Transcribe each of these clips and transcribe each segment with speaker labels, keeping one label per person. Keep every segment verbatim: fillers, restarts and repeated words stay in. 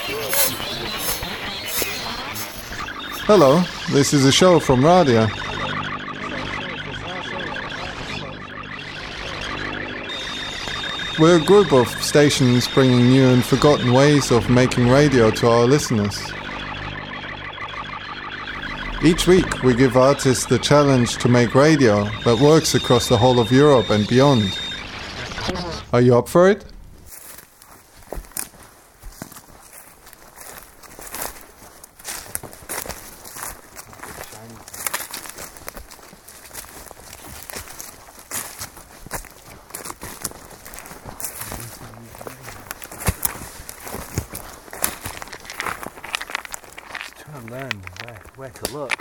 Speaker 1: Hello, this is a show from Radia. We're a group of stations bringing new and forgotten ways of making radio to our listeners. Each week we give artists the challenge to make radio that works across the whole of Europe and beyond. Are you up for it?
Speaker 2: Learn where, where to look.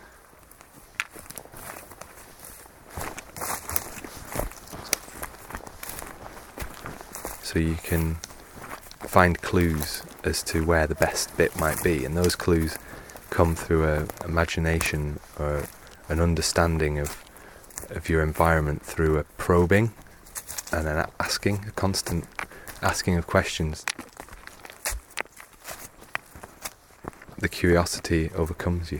Speaker 2: So you can find clues as to where the best bit might be, and those clues come through a imagination or an understanding of of your environment through a probing and an asking, a constant asking of questions. The curiosity overcomes you.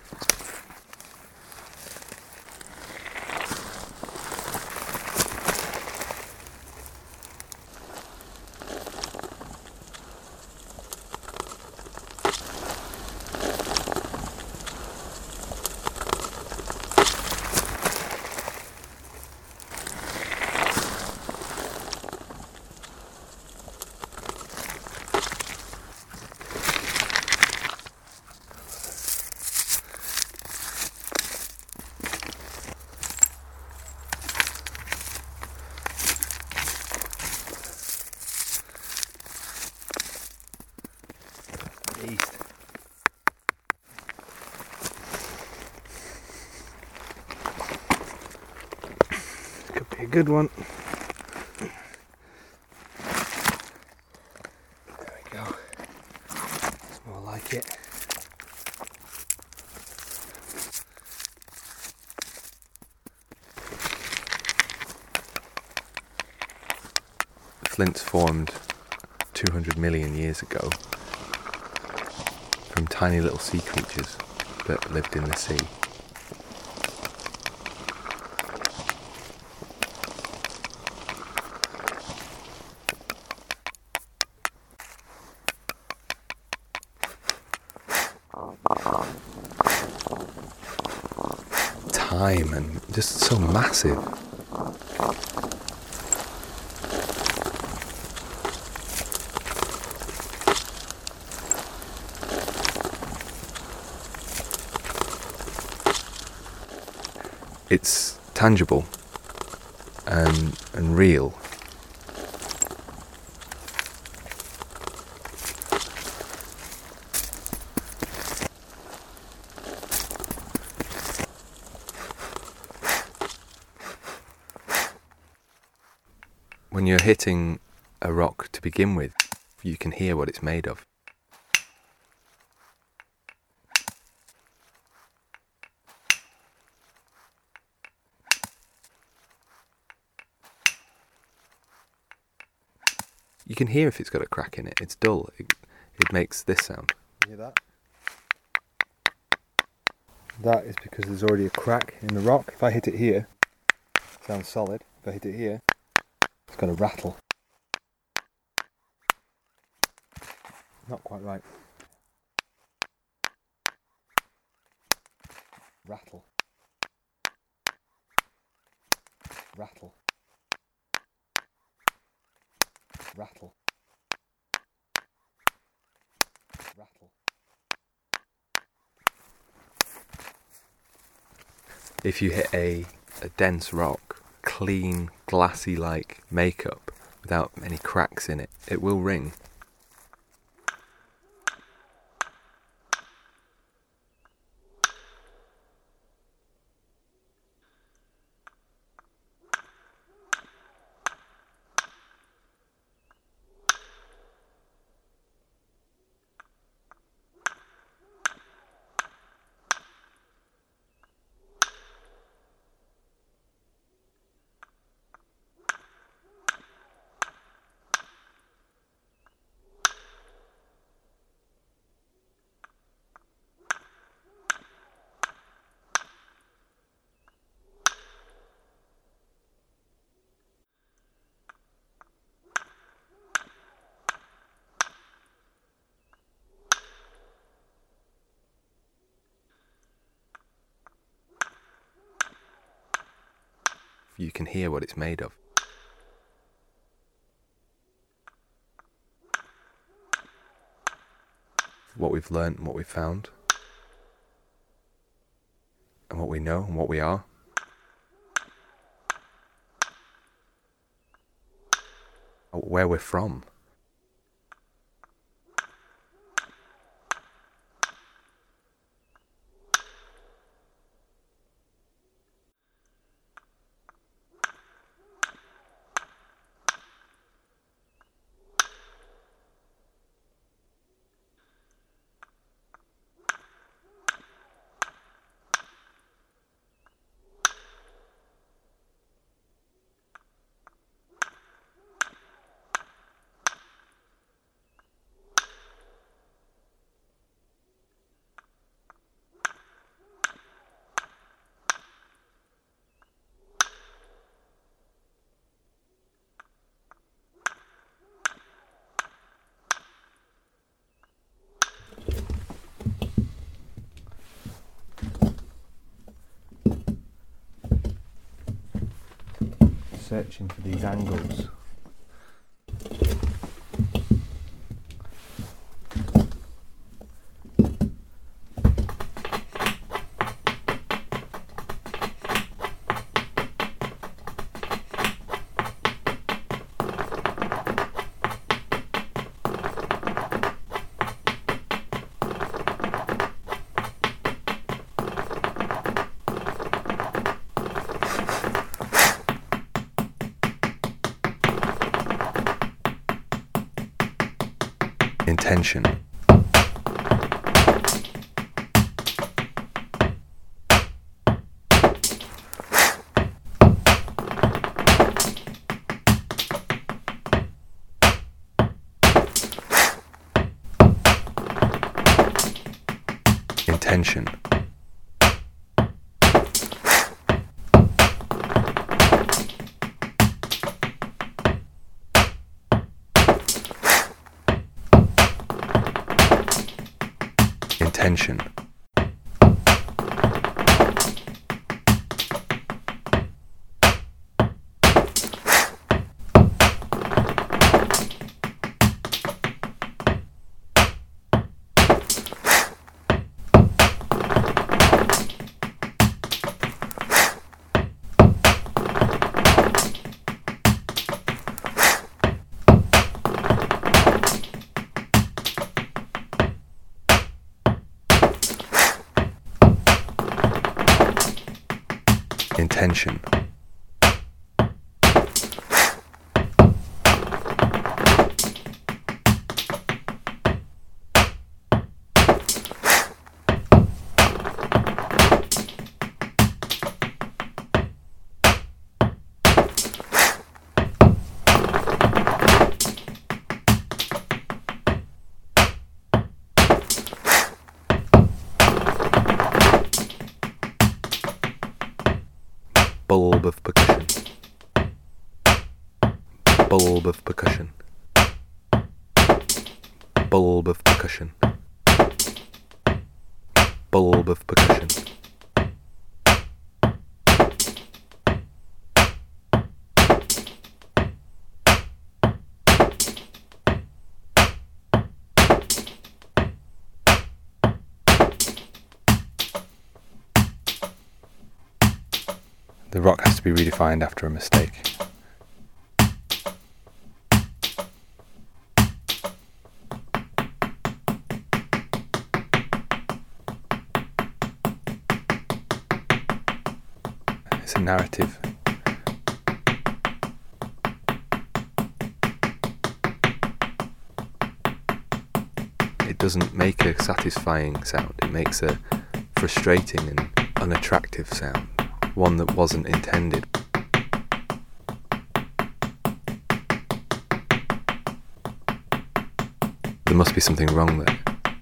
Speaker 2: East. Could be a good one. There we go. It's more like it. Flints formed two hundred million years ago from tiny little sea creatures that lived in the sea. Time and just so massive. It's tangible and, and real. When you're hitting a rock to begin with, you can hear what it's made of. You can hear if it's got a crack in it. It's dull. It, it makes this sound. You hear that? That is because there's already a crack in the rock. If I hit it here, it sounds solid. If I hit it here, it's got a rattle. Not quite right. Rattle. Rattle. Rattle. Rattle. If you hit a, a dense rock, clean, glassy-like makeup without any cracks in it, it will ring. you can hear what it's made of. What we've learnt and what we've found, and what we know and what we are. Where we're from. Searching for these angles. Intention. Intention. Intention. Intention. Bulb of percussion. Bulb of percussion. Bulb of percussion. Bulb of percussion. The rock has to be redefined after a mistake. It's a narrative. It doesn't make a satisfying sound, it makes a frustrating and unattractive sound. One that wasn't intended. There must be something wrong there.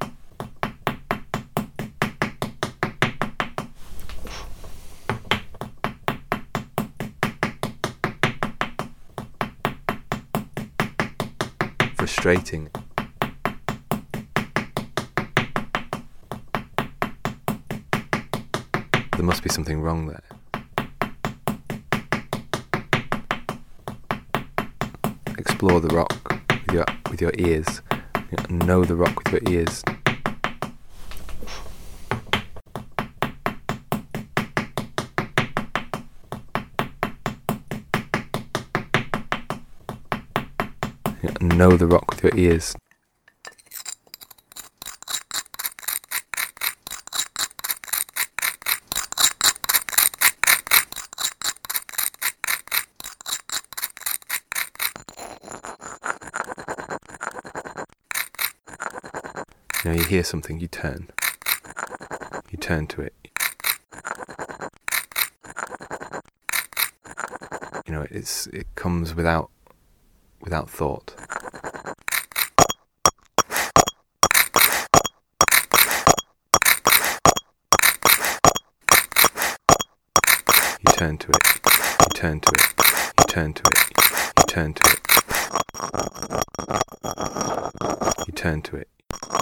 Speaker 2: Frustrating. There must be something wrong there. Explore the rock with your with your ears. Know the rock with your ears. Know the rock with your ears. You know, you hear something, you turn. You turn to it. You know, it's it comes without without thought. You turn to it. You turn to it. You turn to it. You turn to it. You turn to it.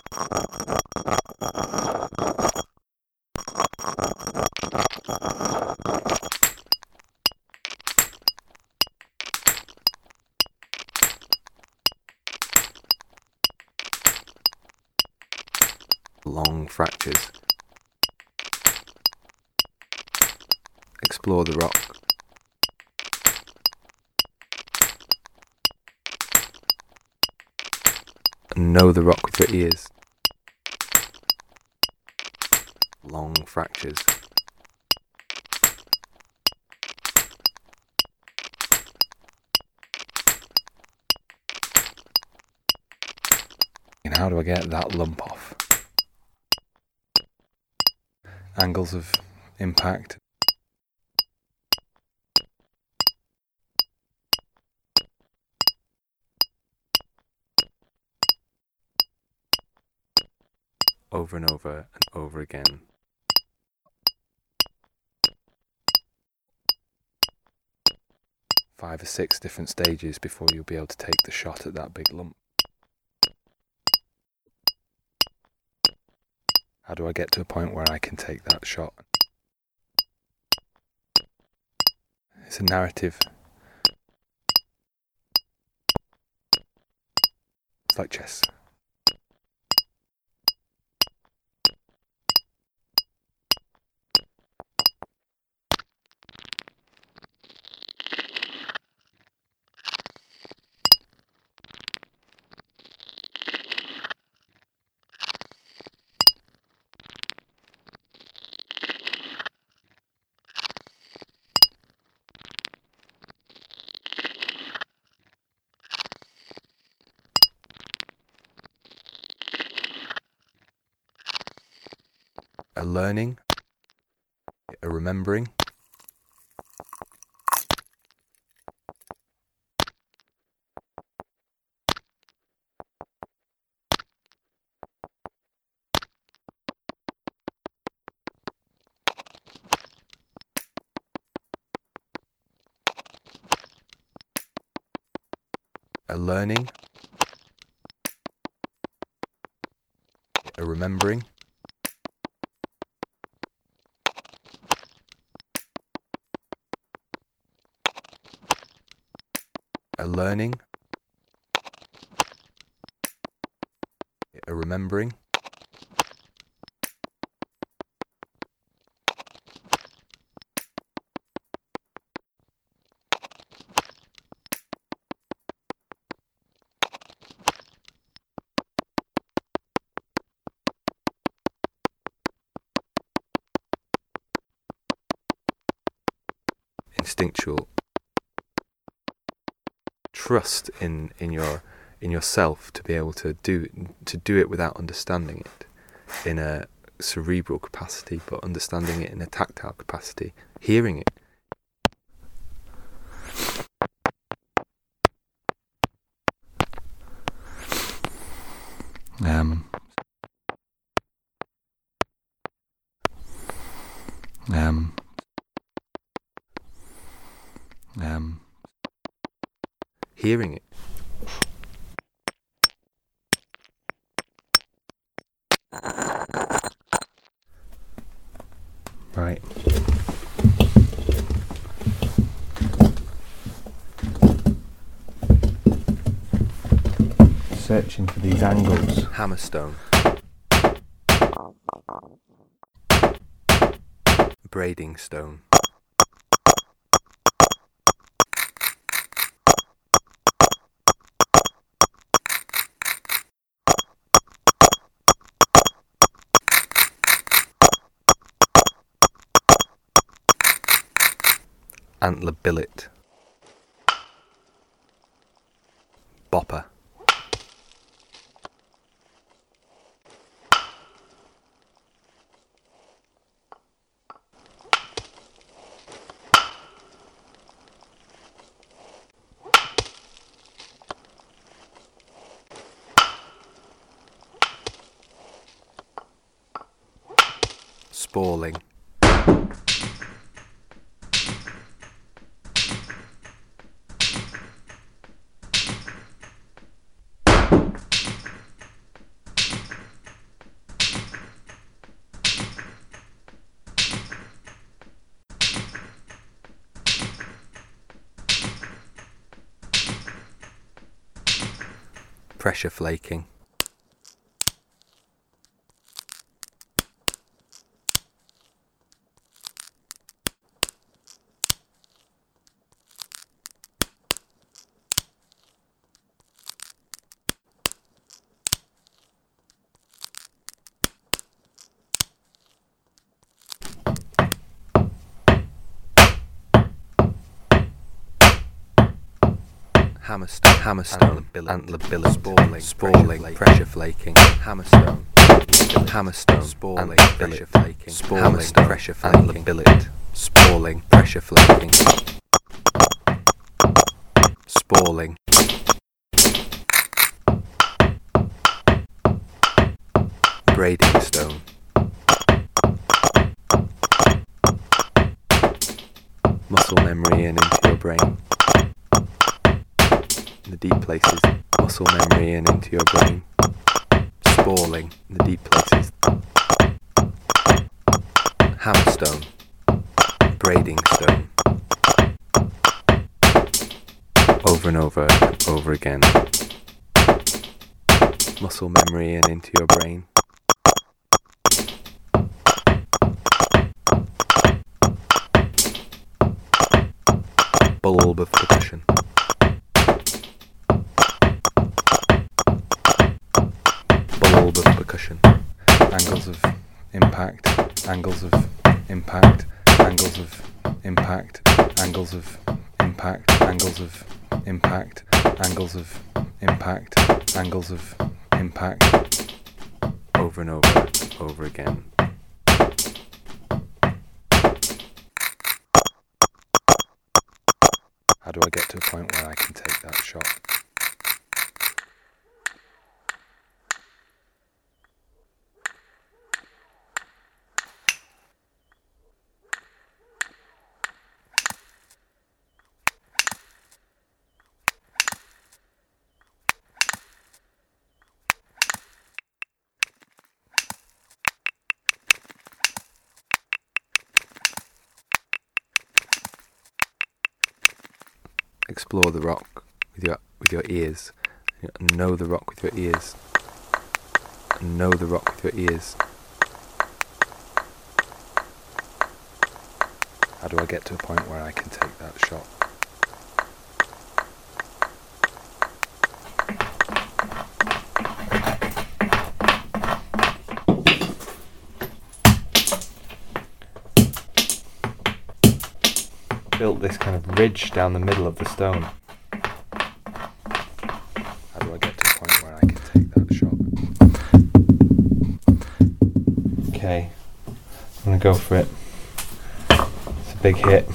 Speaker 2: Long fractures. Explore the rock. Know the rock with your ears. Long fractures. And how do I get that lump off? Angles of impact. Over and over and over again. Five or six different stages before you'll be able to take the shot at that big lump. How do I get to a point where I can take that shot? It's a narrative. It's like chess. A learning, a remembering, a learning, a remembering, a learning, a remembering, instinctual. Trust in, in your in yourself to be able to do to do it without understanding it in a cerebral capacity, but understanding it in a tactile capacity, hearing it. Um, um, um, hearing it. Right.
Speaker 3: searching for these angles.
Speaker 2: Hammerstone. Braiding stone. Antler billet. Bopper. Spalling. Pressure flaking. Hammerstone, hammerstone, antler billet, spalling, spalling, pressure flaking, hammerstone, hammerstone, spalling, pressure flaking, spalling, pressure flaking, billet, spalling, pressure flaking, spalling, braiding stone, muscle memory and into your brain. The deep places, muscle memory and into your brain. Spalling, the deep places. Hammerstone, braiding stone. Over and over and over again. Muscle memory and into your brain. Bulb of percussion. Bulb of percussion. Angles of impact, angles of impact, angles of impact, angles of impact, angles of impact, angles of impact, angles of impact. Over and over, over again. How do I get to a point where I can take that shot? Explore the rock with your with your ears. Know the rock with your ears. Know the rock with your ears. How do I get to a point where I can take that shot? Built this kind of ridge down the middle of the stone. How do I get to a point where I can take that shot? Okay, I'm gonna go for it. It's a big hit.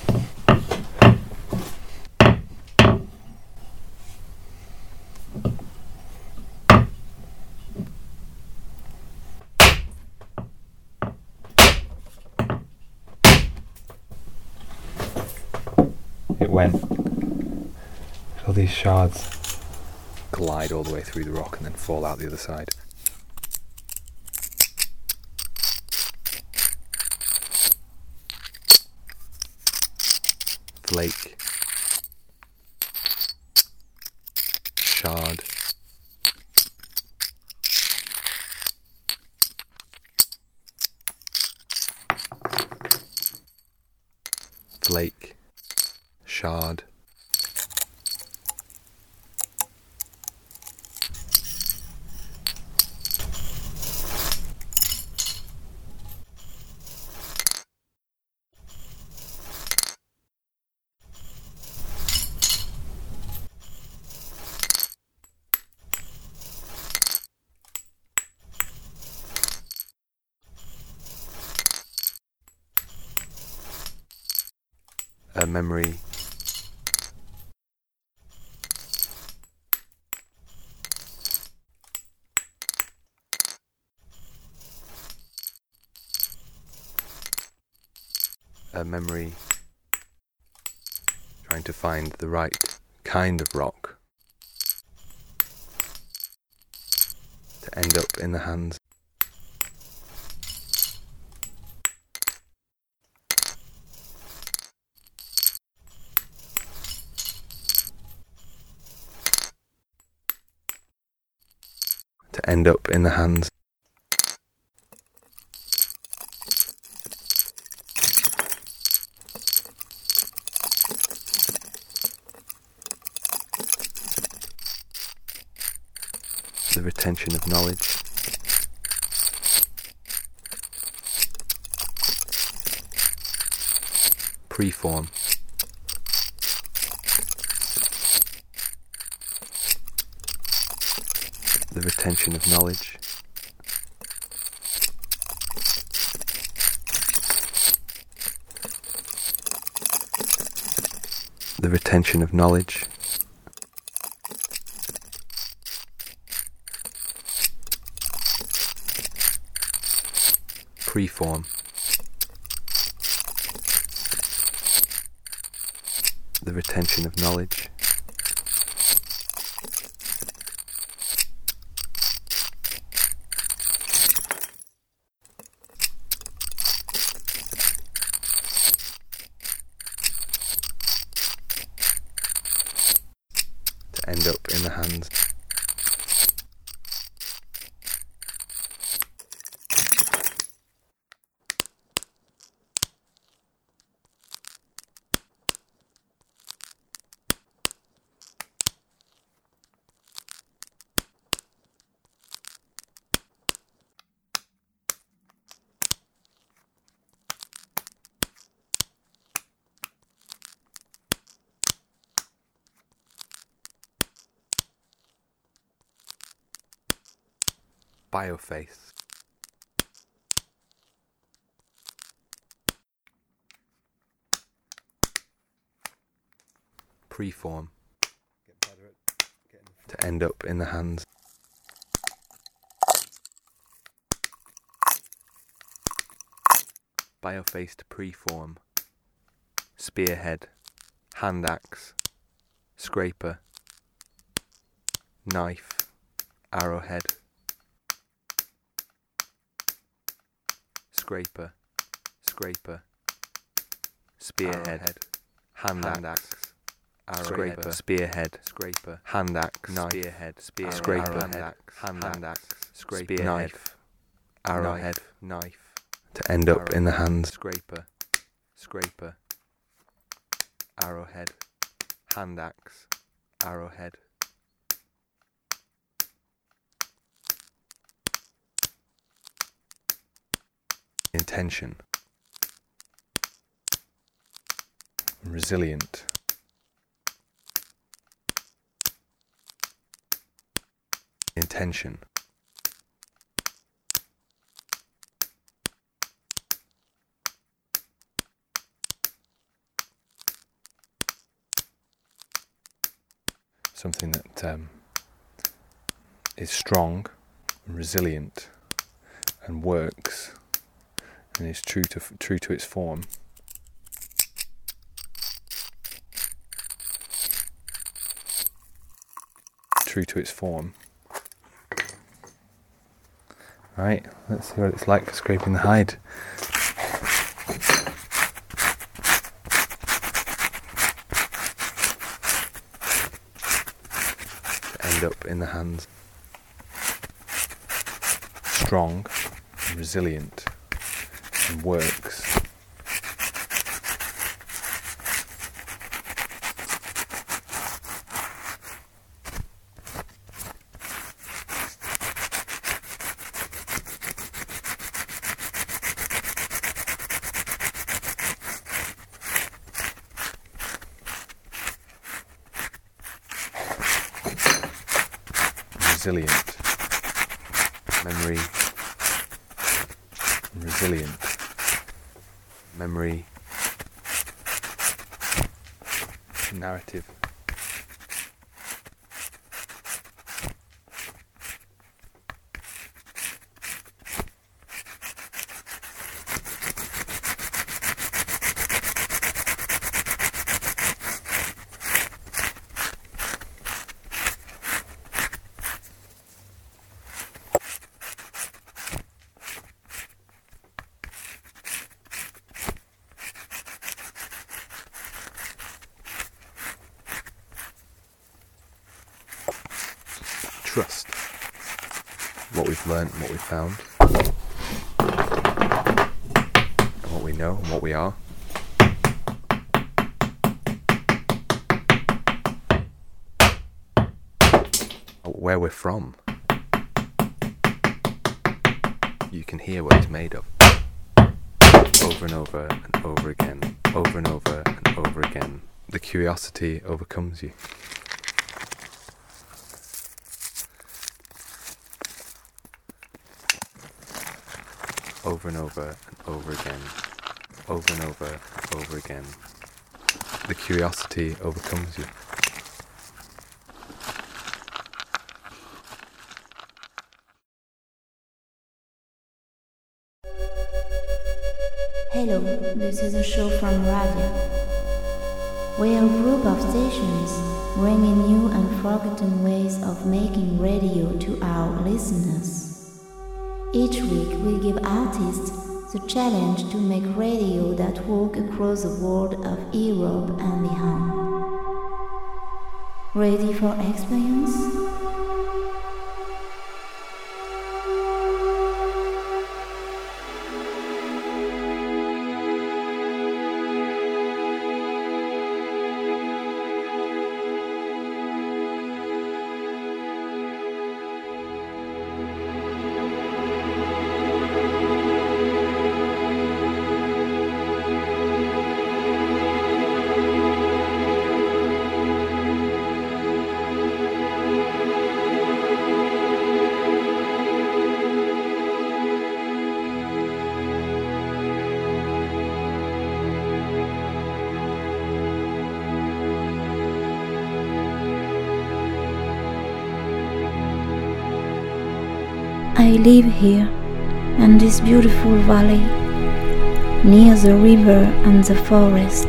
Speaker 2: It went. All these shards glide all the way through the rock and then fall out the other side. Flake. Shard. flake, shard. A memory. A memory. Trying to find the right kind of rock to end up in the hands. To end up in the hands. The retention of knowledge. Preform. The retention of knowledge. The retention of knowledge. Preform. The retention of knowledge. To end up in the hands. Bioface. Preform.
Speaker 3: Get better at getting the
Speaker 2: To end up in the hands. Bioface to preform. Spearhead. Hand axe. Scraper. Knife. Arrowhead. Scraper, scraper, spearhead, hand axe, scraper, spearhead, scraper, hand axe, spearhead, spear, scraper, hand axe, scraper, knife, arrowhead, knife, to end up in the hands, scraper, scraper, arrowhead, hand axe, arrowhead. Intention. Resilient. Intention. Something that um, is strong, and resilient, and works. And is true to true to its form. True to its form. Right, let's see what it's like for scraping the hide. To end up in the hands. Strong and resilient. And works. resilient. Memory resilient. Memory narrative. Trust what we've learnt and what we've found, and what we know and what we are. Where we're from. You can hear what it's made of. Over and over and over again, over and over and over again. The curiosity overcomes you. Over and over and over again, over and over and over again. The curiosity overcomes you.
Speaker 4: Hello, this is a show from Radio. We are a group of stations bringing new and forgotten ways of making radio to our listeners. Each week we give artists the challenge to make radio that walk across the world of Europe and beyond. Ready for experience? I live here, in this beautiful valley, near the river and the forest.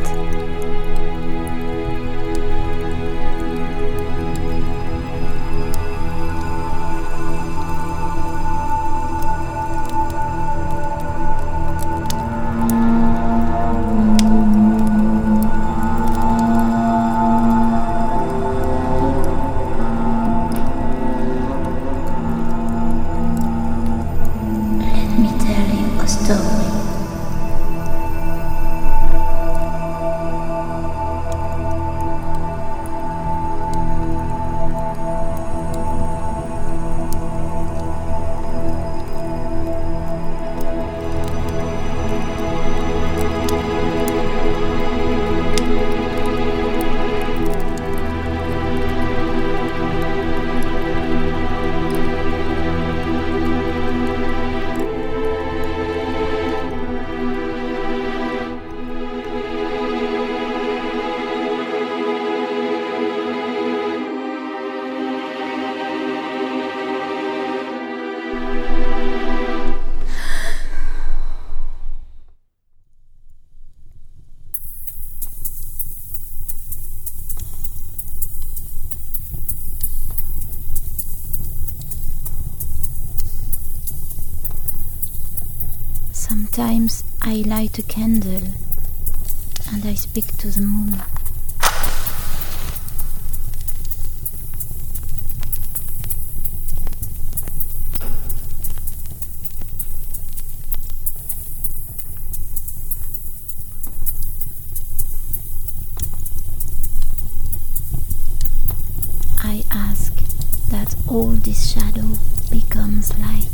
Speaker 4: Sometimes I light a candle and I speak to the moon. I ask that all this shadow becomes light.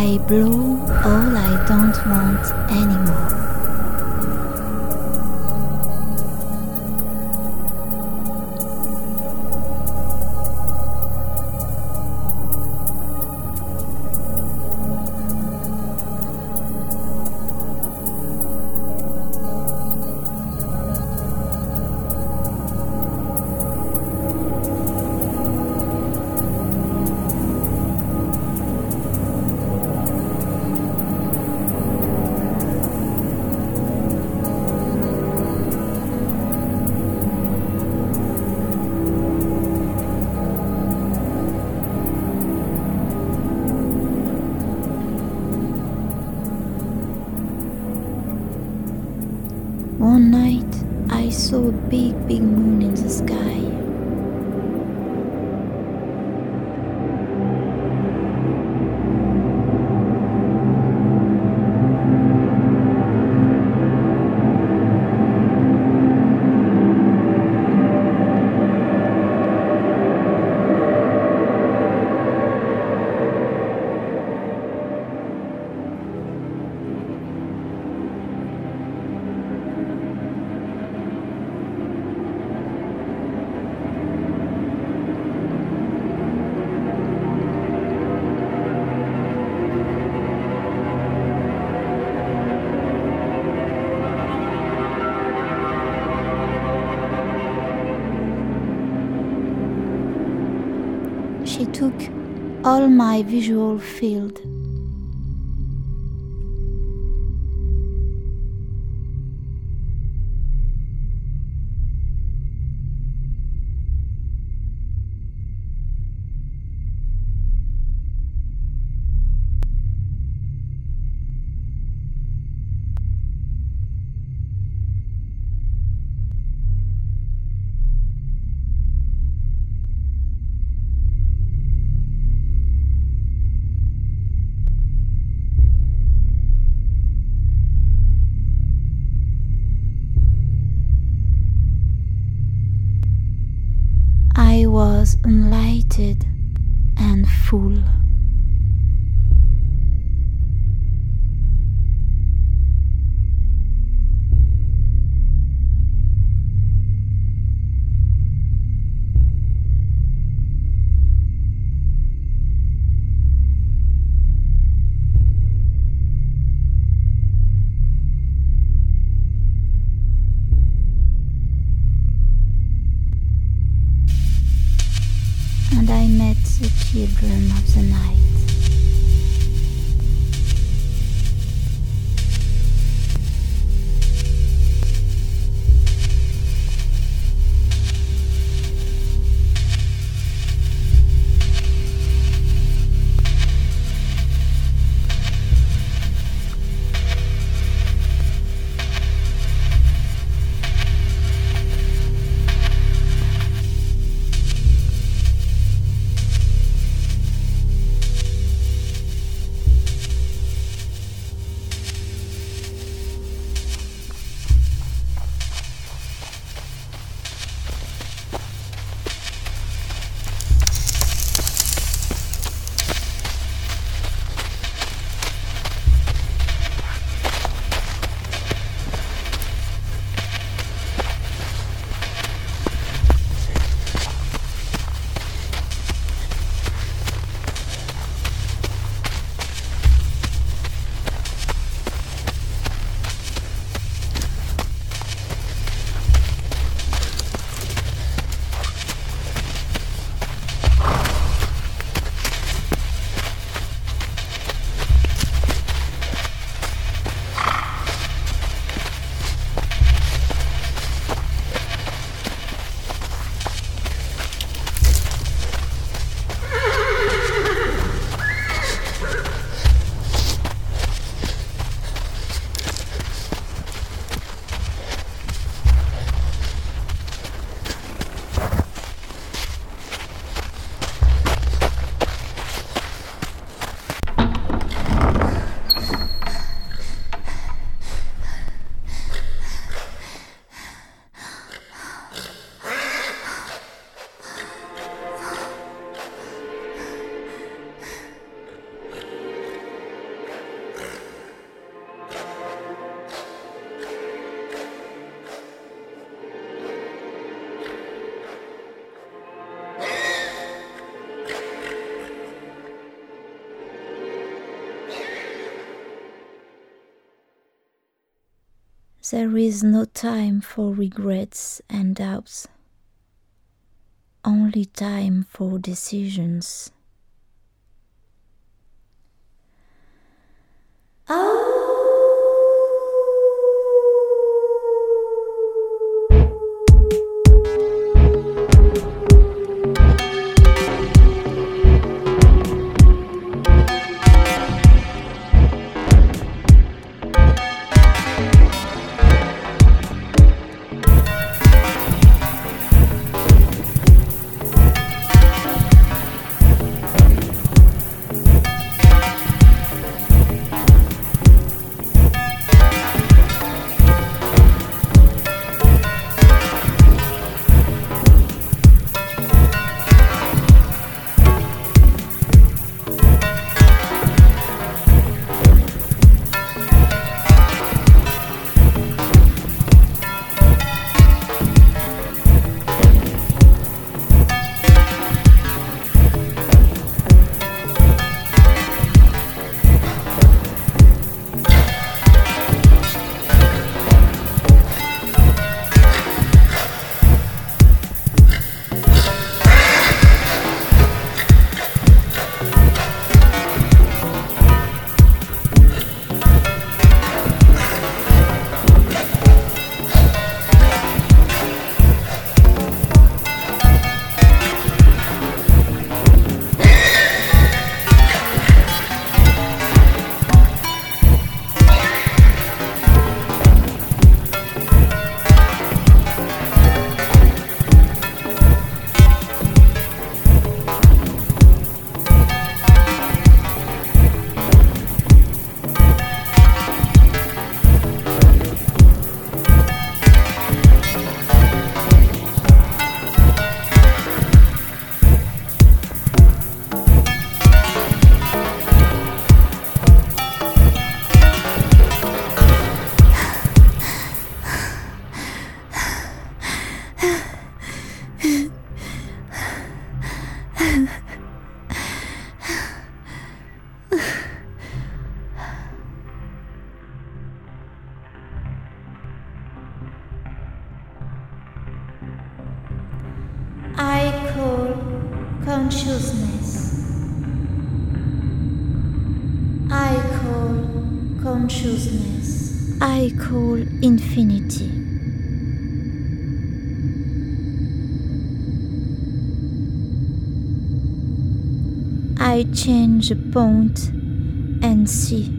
Speaker 4: I blow all I don't want anymore. One night I saw a big, big moon in the sky. She took all my visual field. I was enlightened and full. And I met the children of the night. There is no time for regrets and doubts, only time for decisions. Oh. I call consciousness. I call consciousness. I call infinity. I change a point and see.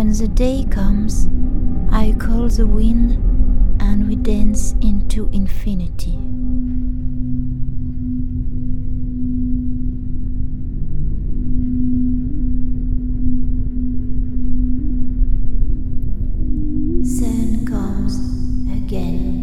Speaker 4: When the day comes, I call the wind and we dance into infinity. Sun comes again.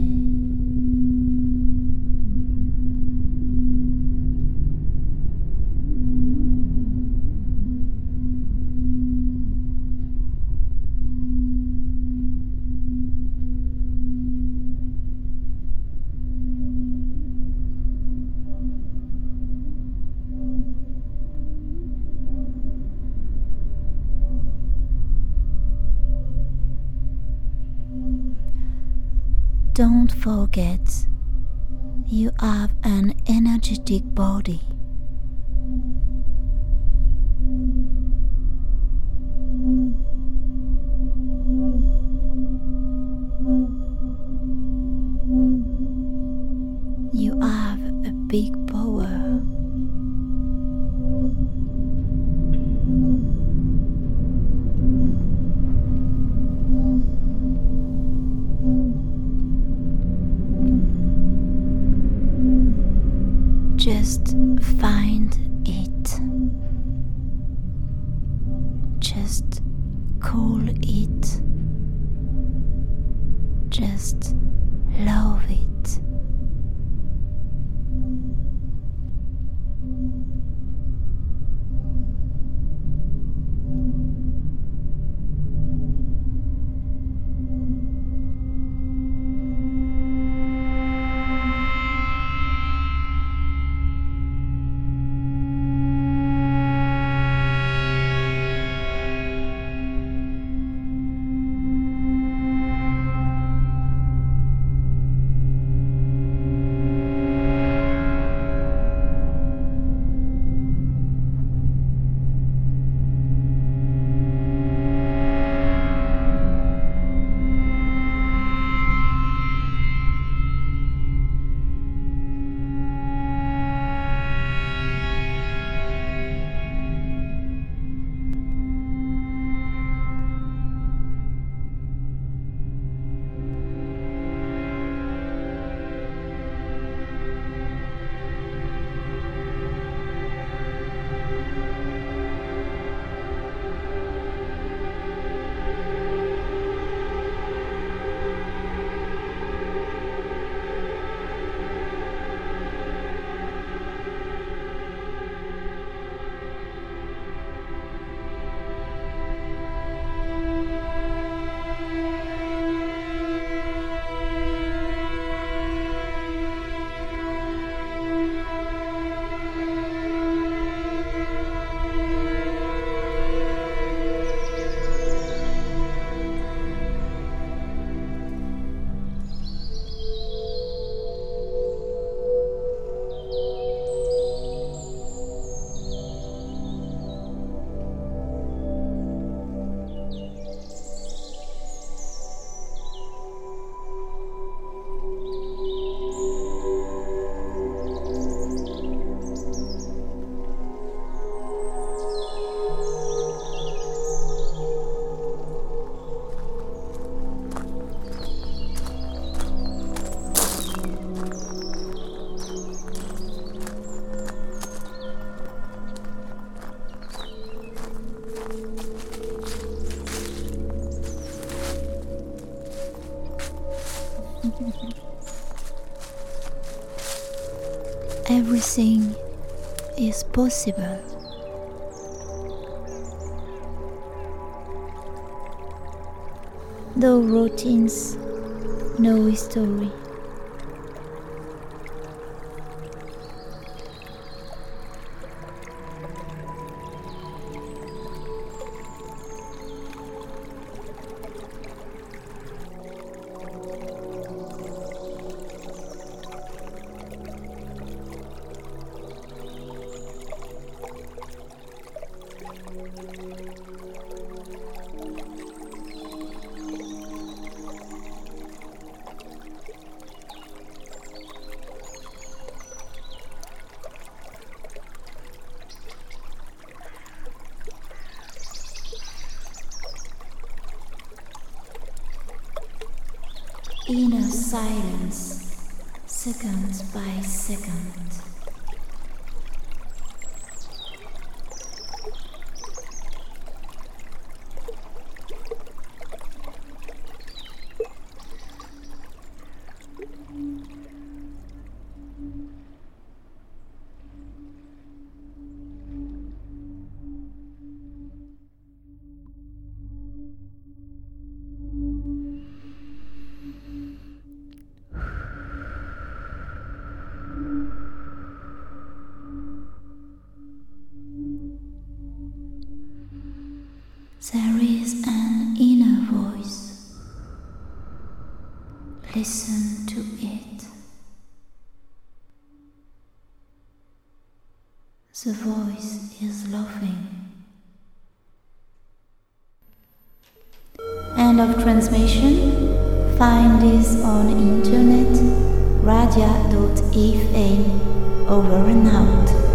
Speaker 4: Don't forget, you have an energetic body. You have a big power. Just find it. Just call it. Just love it. Everything is possible. No routines, no history. inner silence, second by second. There is an inner voice. Listen to it. The voice is laughing. End of transmission. Find this on internet radia dot f m. Over and out.